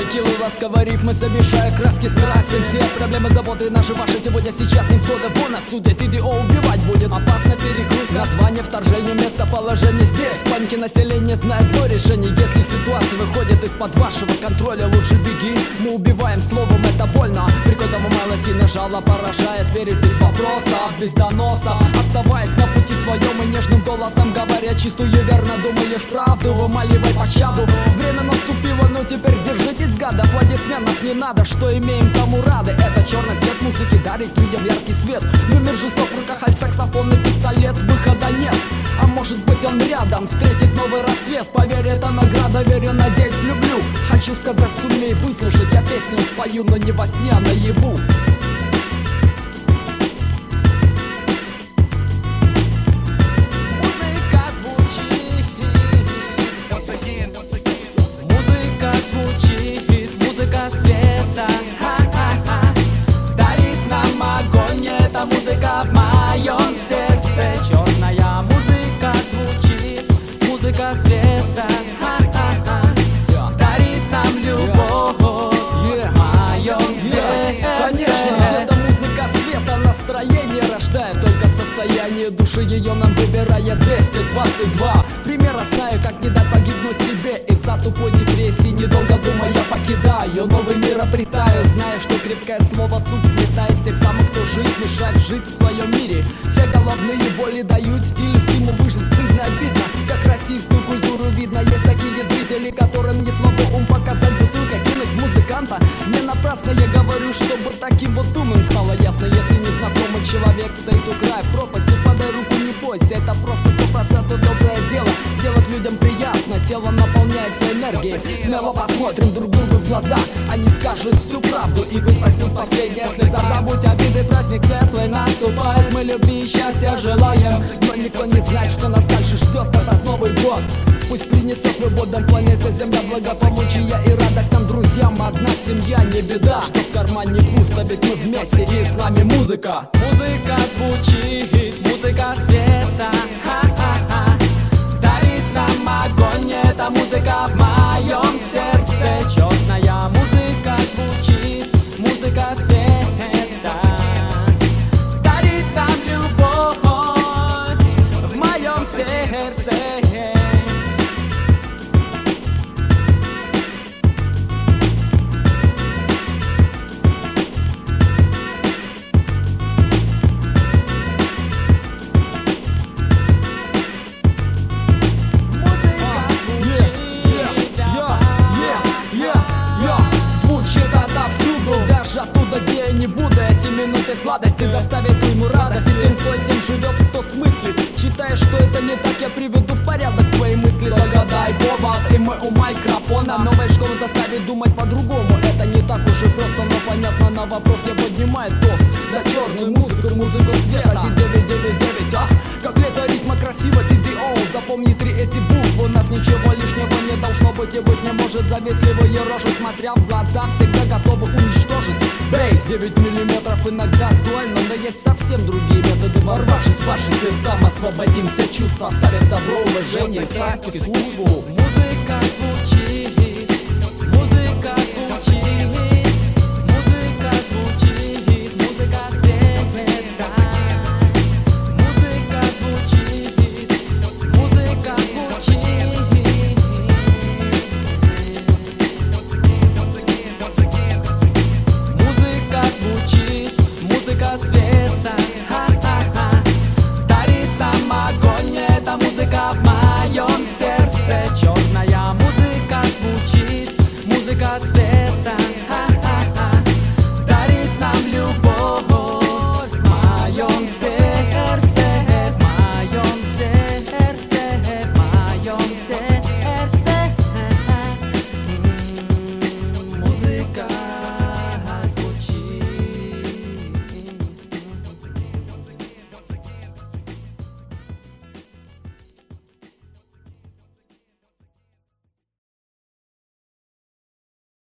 текилы, ласково рифмы, замешая краски, скрасим все проблемы, заботы наши, ваши сегодня, сейчас, не входа вон отсюда. ТДО убивать будет, опасно перегруз. Название, вторжение, местоположение здесь. В панике население знает то решение. Если ситуация выходит из-под вашего контроля, лучше беги. Мы убиваем словом, это больно. Прикотом малости нажала поражает. Верить без вопросов, без доносов, оставаясь на пути своем и нежным голосом говоря чистую верно, думаешь правду, вымаливай пощаду. Время наступило, но теперь держитесь, гады. Аплодисментов не надо, что имеем, тому рады. Это черный цвет музыки дарит людям яркий свет. Но мир жесток, в руках аль саксофон и пистолет. Выхода нет, а может быть он рядом. Встретит новый рассвет, поверь, это награда. Верю, надеюсь, люблю. Хочу сказать, сумей выслушать. Я песню спою, но не во сне, а наяву. Музыка в моем сердце, черная музыка звучит, музыка света, дарит нам любовь в моем сердце. Конечно, это музыка света, настроение рождает только состояние души, ее нам выбирает 222. Примера знаю, как не дать погибнуть себе из-за тупой депрессии. Недолго думая покидаю, новый мир обретаю, зная, что крепкое слово суд сметает тех самых, кто жить мешает жить в своем мире. Все головные боли дают стиль, стимул выжить, стыдно, обидно, как российскую культуру видно. Есть такие зрители, которым не слабо ум показать бутылкой, кинуть музыканта. Не напрасно я говорю, чтобы таким вот умным стало ясно. Если незнакомый человек стоит у края пропасти, подай руку, не бойся, это просто 100% доброе дело. Делать людям приятно, тело наполняется энергией. Смело посмотрим друг другу в глаза, они скажут всю правду и высохнут последние слеза. Забудь обиды, праздник светлый наступает, мы любви и счастья желаем, но никто не знает, что нас дальше ждет этот Новый год. Пусть принесет свободом планета Земля благополучие и радость нам, друзьям. Одна семья, не беда, что в кармане пусто, ведь мы вместе и с нами музыка. Музыка звучит, музыка света, дарит нам огонь, это музыка в моем сердце. Черная музыка звучит, музыка света, дарит нам любовь в моем сердце. Оттуда, где я не буду, эти минуты сладости доставят ему радость. И тем, кто этим живет, кто смыслит. Считаешь, что это не так, я приведу в порядок твои мысли. Догадай повод, и мы у микрофона. Новая школа заставит думать по-другому. Это не так уж и просто, но понятно на вопрос я поднимаю тост за черную музыку, музыку света. T999, как лето, рифма красиво, TDO. Запомни 3 эти буквы, у нас ничего лишнего не должно быть и быть не может. Завистливые рожи, смотря в глаза, всегда готовы уничтожить. Бейс 9 миллиметров иногда актуально, но есть совсем другие методы. Ворвавшись в ваши сердца, мы освободим все чувства, оставим добро, уважение, страсть и службу. Музыка звучит.